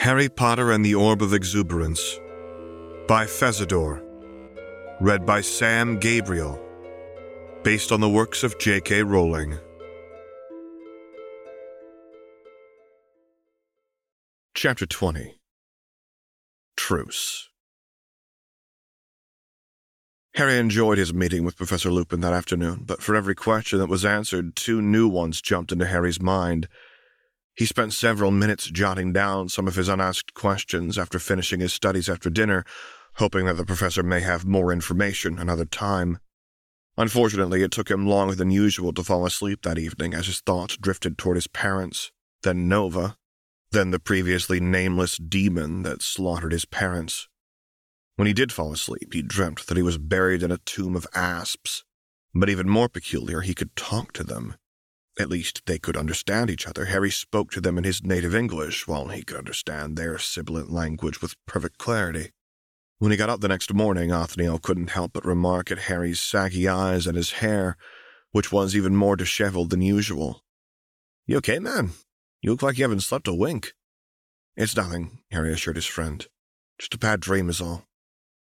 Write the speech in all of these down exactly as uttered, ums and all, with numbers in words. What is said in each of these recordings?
Harry Potter and the Orb of Exuberance by Fezador. Read by Sam Gabriel. Based on the works of J K Rowling. Chapter twenty. Truce. Harry enjoyed his meeting with Professor Lupin that afternoon, but for every question that was answered, two new ones jumped into Harry's mind. He spent several minutes jotting down some of his unasked questions after finishing his studies after dinner, hoping that the professor may have more information another time. Unfortunately, it took him longer than usual to fall asleep that evening as his thoughts drifted toward his parents, then Nova, then the previously nameless demon that slaughtered his parents. When he did fall asleep, he dreamt that he was buried in a tomb of asps, but even more peculiar, he could talk to them. At least they could understand each other. Harry spoke to them in his native English, while he could understand their sibilant language with perfect clarity. When he got up the next morning, Othniel couldn't help but remark at Harry's saggy eyes and his hair, which was even more disheveled than usual. "You okay, man? You look like you haven't slept a wink." "It's nothing," Harry assured his friend. "Just a bad dream is all."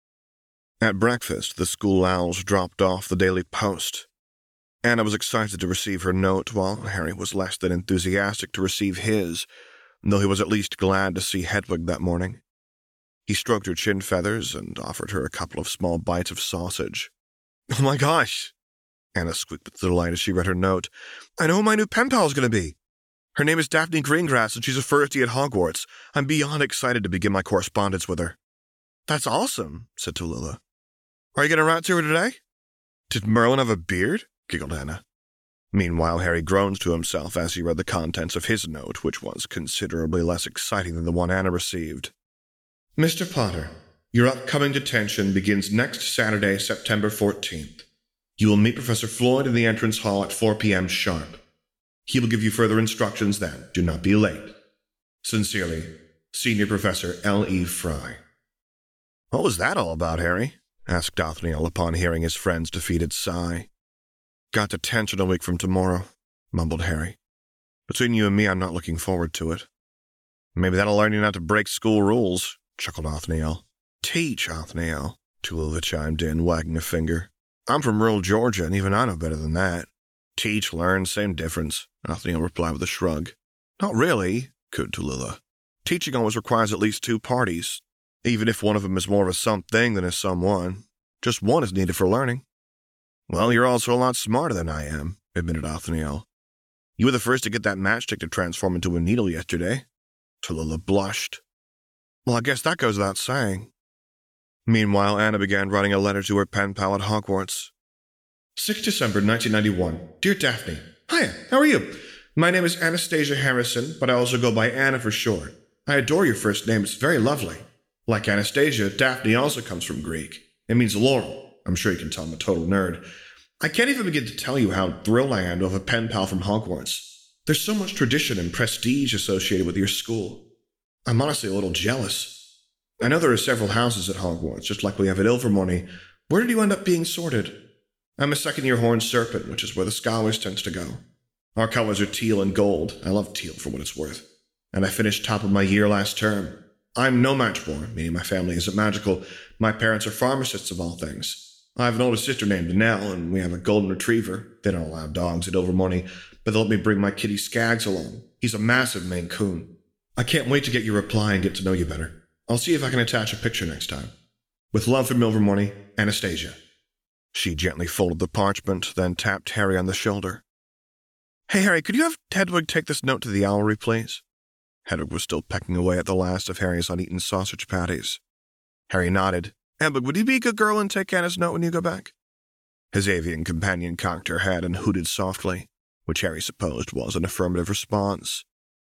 At breakfast, the school owls dropped off the Daily Post. Anna was excited to receive her note, while Harry was less than enthusiastic to receive his, though he was at least glad to see Hedwig that morning. He stroked her chin feathers and offered her a couple of small bites of sausage. "Oh my gosh!" Anna squeaked with delight as she read her note. "I know who my new pen pal is going to be. Her name is Daphne Greengrass, and she's a firstie at Hogwarts. I'm beyond excited to begin my correspondence with her." "That's awesome," said Tallulah. "Are you going to write to her today?" "Did Merlin have a beard?" giggled Anna. Meanwhile, Harry groaned to himself as he read the contents of his note, which was considerably less exciting than the one Anna received. "Mister Potter, your upcoming detention begins next Saturday, September fourteenth. You will meet Professor Floyd in the entrance hall at four p.m. sharp. He will give you further instructions then. Do not be late. Sincerely, Senior Professor L E Fry." "What was that all about, Harry?" asked Othniel upon hearing his friend's defeated sigh. "Got detention a week from tomorrow," mumbled Harry. "Between you and me, I'm not looking forward to it." "Maybe that'll learn you not to break school rules," chuckled Othniel. "Teach, Othniel," Tallulah chimed in, wagging a finger. "I'm from rural Georgia, and even I know better than that." "Teach, learn, same difference," Othniel replied with a shrug. "Not really," cooed Tallulah. "Teaching always requires at least two parties, even if one of them is more of a something than a someone. Just one is needed for learning." "Well, you're also a lot smarter than I am," admitted Othniel. "You were the first to get that matchstick to transform into a needle yesterday." Tallulah blushed. "Well, I guess that goes without saying." Meanwhile, Anna began writing a letter to her pen pal at Hogwarts. sixth of December, nineteen ninety-one. Dear Daphne, Hiya, how are you? My name is Anastasia Harrison, but I also go by Anna for short. I adore your first name, it's very lovely. Like Anastasia, Daphne also comes from Greek. It means laurel. I'm sure you can tell I'm a total nerd. I can't even begin to tell you how thrilled I am to have a pen pal from Hogwarts. There's so much tradition and prestige associated with your school. I'm honestly a little jealous. I know there are several houses at Hogwarts, just like we have at Ilvermorny. Where did you end up being sorted? I'm a second-year Horned Serpent, which is where the Scholars tends to go. Our colors are teal and gold. I love teal for what it's worth. And I finished top of my year last term. I'm no matchborn, meaning my family isn't magical. My parents are pharmacists of all things. I have an older sister named Nell, and we have a golden retriever. They don't allow dogs at Ilvermorny, but they let me bring my kitty Skaggs along. He's a massive Maine Coon. I can't wait to get your reply and get to know you better. I'll see if I can attach a picture next time. With love from Ilvermorny, Anastasia. She gently folded the parchment, then tapped Harry on the shoulder. "Hey, Harry, could you have Hedwig take this note to the owlery, please?" Hedwig was still pecking away at the last of Harry's uneaten sausage patties. Harry nodded. "Hedwig, would you be a good girl and take Anna's note when you go back?" His avian companion cocked her head and hooted softly, which Harry supposed was an affirmative response.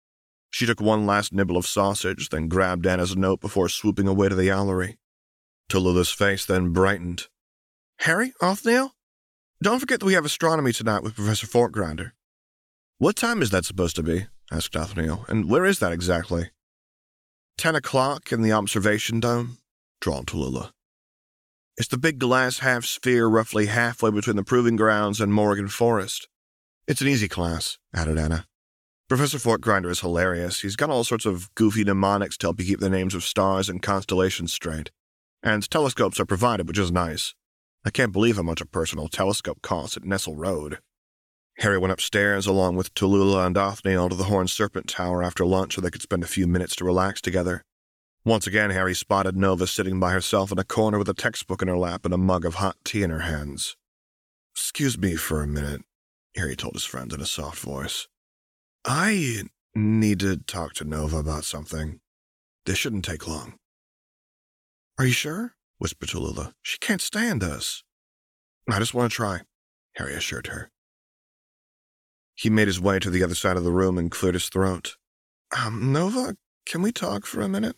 She took one last nibble of sausage, then grabbed Anna's note before swooping away to the owlery. Tallulah's face then brightened. "Harry, Othniel? Don't forget that we have astronomy tonight with Professor Fortgrinder." "What time is that supposed to be?" asked Othniel. "And where is that exactly?" Ten o'clock in the observation dome," drawled Tallulah. "It's the big glass half-sphere roughly halfway between the Proving Grounds and Morrigan Forest. It's an easy class," added Anna. Professor Fortgrinder is hilarious. He's got all sorts of goofy mnemonics to help you keep the names of stars and constellations straight. And telescopes are provided, which is nice. I can't believe how much a personal telescope costs at Nestle Road. Harry went upstairs along with Tallulah and Othniel to the Horned Serpent Tower after lunch so they could spend a few minutes to relax together. Once again, Harry spotted Nova sitting by herself in a corner with a textbook in her lap and a mug of hot tea in her hands. "Excuse me for a minute," Harry told his friend in a soft voice. "I need to talk to Nova about something. This shouldn't take long." "Are you sure?" whispered Tallulah. "She can't stand us." "I just want to try," Harry assured her. He made his way to the other side of the room and cleared his throat. Um, Nova, can we talk for a minute?"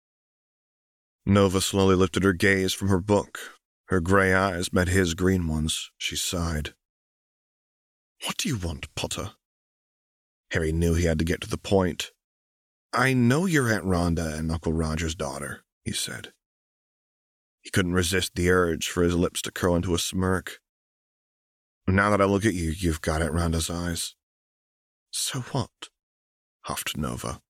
Nova slowly lifted her gaze from her book. Her gray eyes met his green ones. She sighed. "What do you want, Potter?" Harry knew he had to get to the point. "I know you're Aunt Rhonda and Uncle Roger's daughter," he said. He couldn't resist the urge for his lips to curl into a smirk. "Now that I look at you, you've got Aunt Rhonda's eyes." "So what?" huffed Nova.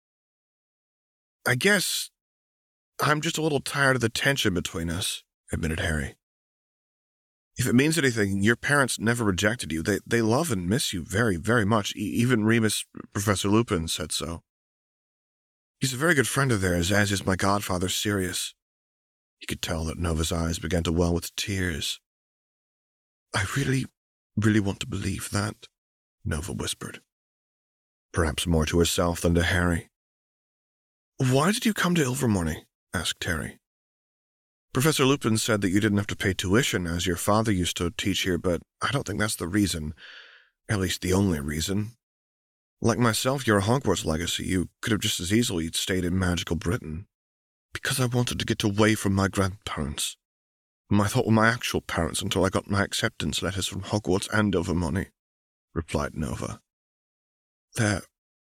"I guess I'm just a little tired of the tension between us," admitted Harry. "If it means anything, your parents never rejected you. They they love and miss you very, very much. E- even Remus, Professor Lupin, said so. He's a very good friend of theirs, as is my godfather, Sirius." He could tell that Nova's eyes began to well with tears. "I really, really want to believe that," Nova whispered. Perhaps more to herself than to Harry. "Why did you come to Ilvermorny?" asked Harry. "Professor Lupin said that you didn't have to pay tuition, as your father used to teach here, but I don't think that's the reason. At least the only reason. Like myself, you're a Hogwarts legacy. You could have just as easily stayed in magical Britain. Because I wanted to get away from my grandparents. Whom I thought were my actual parents until I got my acceptance letters from Hogwarts and Ilvermorny," replied Nova. They're...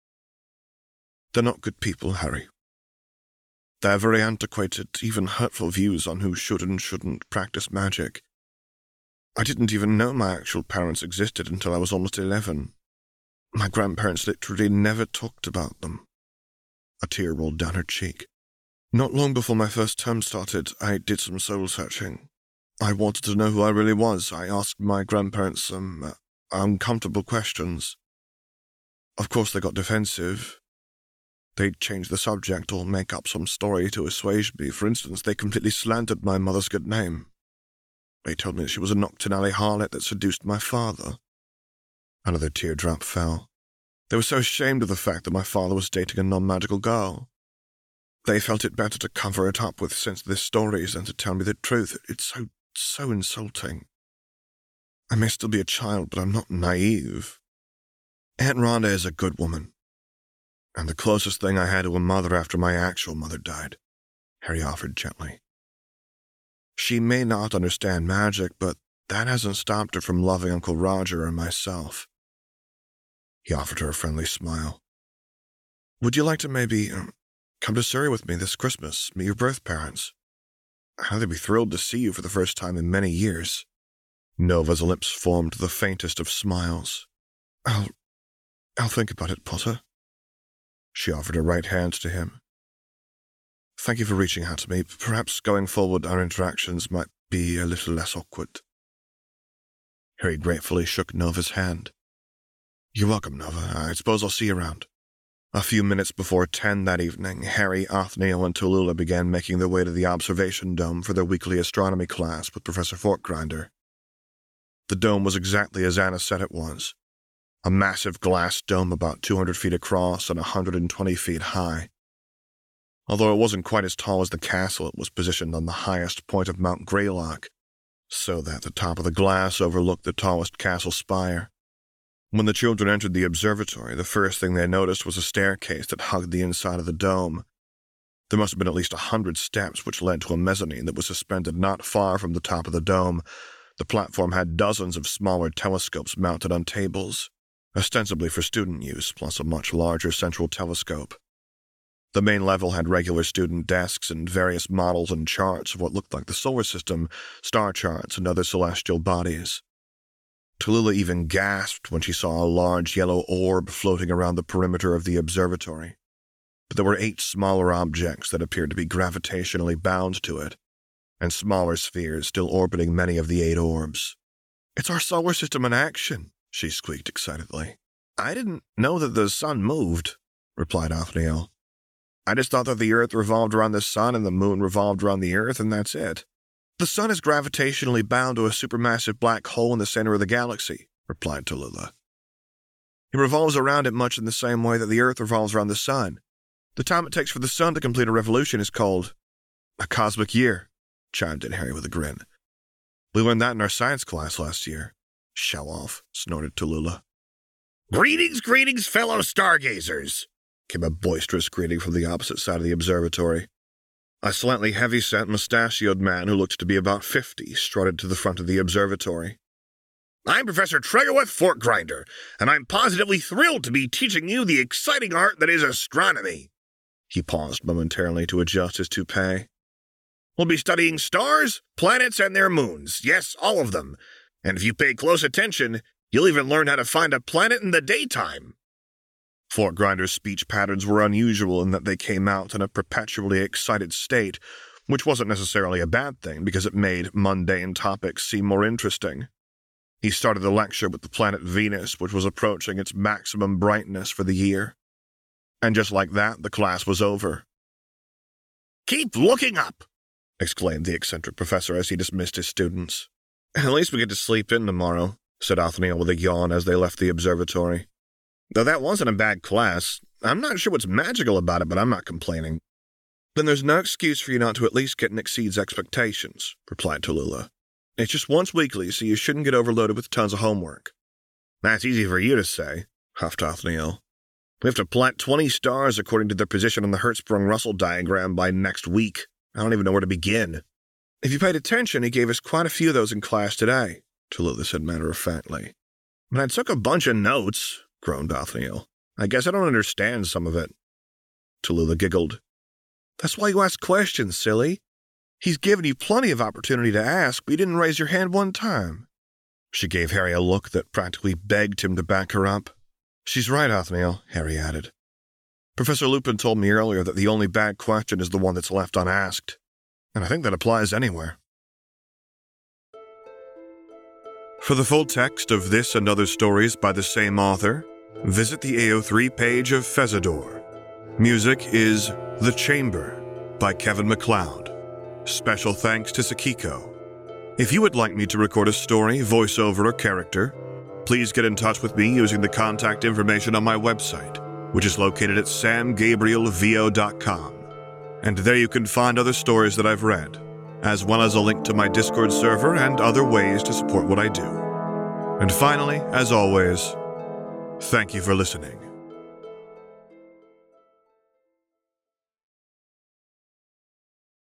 They're not good people, Harry. They have very antiquated, even hurtful views on who should and shouldn't practice magic. I didn't even know my actual parents existed until I was almost eleven. My grandparents literally never talked about them. A tear rolled down her cheek. Not long before my first term started, I did some soul-searching. I wanted to know who I really was. I asked my grandparents some uh, uncomfortable questions. Of course they got defensive. They'd change the subject or make up some story to assuage me. For instance, they completely slandered my mother's good name. They told me she was a Nocturne Alley harlot that seduced my father. Another teardrop fell. They were so ashamed of the fact that my father was dating a non-magical girl. They felt it better to cover it up with senseless stories than to tell me the truth. It's so, so insulting. I may still be a child, but I'm not naive. Aunt Rhonda is a good woman. And the closest thing I had to a mother after my actual mother died, Harry offered gently. She may not understand magic, but that hasn't stopped her from loving Uncle Roger or myself. He offered her a friendly smile. Would you like to maybe um, come to Surrey with me this Christmas, meet your birth parents? I know they'd be thrilled to see you for the first time in many years. Nova's lips formed the faintest of smiles. I'll, I'll think about it, Potter. She offered her right hand to him. Thank you for reaching out to me. Perhaps going forward our interactions might be a little less awkward. Harry gratefully shook Nova's hand. You're welcome, Nova. I suppose I'll see you around. A few minutes before ten that evening, Harry, Othniel, and Tallulah began making their way to the observation dome for their weekly astronomy class with Professor Fortgrinder. The dome was exactly as Anna said it was. A massive glass dome about two hundred feet across and one hundred twenty feet high. Although it wasn't quite as tall as the castle, it was positioned on the highest point of Mount Greylock, so that the top of the glass overlooked the tallest castle spire. When the children entered the observatory, the first thing they noticed was a staircase that hugged the inside of the dome. There must have been at least a hundred steps which led to a mezzanine that was suspended not far from the top of the dome. The platform had dozens of smaller telescopes mounted on tables, ostensibly for student use, plus a much larger central telescope. The main level had regular student desks and various models and charts of what looked like the solar system, star charts, and other celestial bodies. Tallulah even gasped when she saw a large yellow orb floating around the perimeter of the observatory. But there were eight smaller objects that appeared to be gravitationally bound to it, and smaller spheres still orbiting many of the eight orbs. "It's our solar system in action," she squeaked excitedly. "I didn't know that the sun moved," replied Othniel. "I just thought that the Earth revolved around the sun and the moon revolved around the Earth, and that's it." "The sun is gravitationally bound to a supermassive black hole in the center of the galaxy," replied Tallulah. "It revolves around it much in the same way that the Earth revolves around the sun. The time it takes for the sun to complete a revolution is called a cosmic year," chimed in Harry with a grin. "We learned that in our science class last year." "Show off," snorted Tallulah. "Greetings, greetings, fellow stargazers," came a boisterous greeting from the opposite side of the observatory. A slightly heavy-set, mustachioed man who looked to be about fifty strutted to the front of the observatory. "I'm Professor Tregoweth Forkgrinder, and I'm positively thrilled to be teaching you the exciting art that is astronomy." He paused momentarily to adjust his toupee. "We'll be studying stars, planets, and their moons. Yes, all of them. And if you pay close attention, you'll even learn how to find a planet in the daytime." Forkgrinder's speech patterns were unusual in that they came out in a perpetually excited state, which wasn't necessarily a bad thing because it made mundane topics seem more interesting. He started the lecture with the planet Venus, which was approaching its maximum brightness for the year. And just like that, the class was over. "Keep looking up," exclaimed the eccentric professor as he dismissed his students. "At least we get to sleep in tomorrow," said Othniel with a yawn as they left the observatory. "Though that wasn't a bad class. I'm not sure what's magical about it, but I'm not complaining." "Then there's no excuse for you not to at least get and exceeds expectations," replied Tallulah. "It's just once weekly, so you shouldn't get overloaded with tons of homework." "That's easy for you to say," huffed Othniel. "We have to plant twenty stars according to their position on the Hertzsprung-Russell diagram by next week. I don't even know where to begin." "If you paid attention, he gave us quite a few of those in class today," Tallulah said matter-of-factly. "But I took a bunch of notes," groaned Othniel. "I guess I don't understand some of it." Tallulah giggled. "That's why you ask questions, silly. He's given you plenty of opportunity to ask, but you didn't raise your hand one time." She gave Harry a look that practically begged him to back her up. "She's right, Othniel," Harry added. "Professor Lupin told me earlier that the only bad question is the one that's left unasked. And I think that applies anywhere." For the full text of this and other stories by the same author, visit the A O three page of Fezador. Music is The Chamber by Kevin MacLeod. Special thanks to Sakiko. If you would like me to record a story, voiceover, or character, please get in touch with me using the contact information on my website, which is located at sam gabriel v o dot com. And there you can find other stories that I've read, as well as a link to my Discord server and other ways to support what I do. And finally, as always, thank you for listening.